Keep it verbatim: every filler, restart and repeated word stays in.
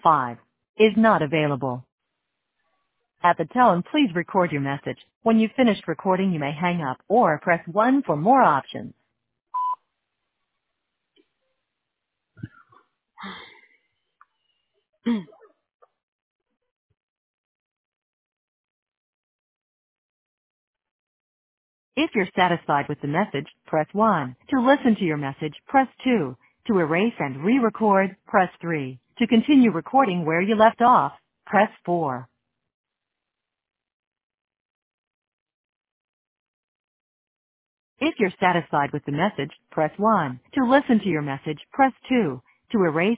five is not available. At the tone, please record your message. When you've finished recording, you may hang up or press one for more options. If you're satisfied with the message, press one. To listen to your message, press two. To erase and re-record, press three. To continue recording where you left off, press four. If you're satisfied with the message, press one. To listen to your message, press two. To erase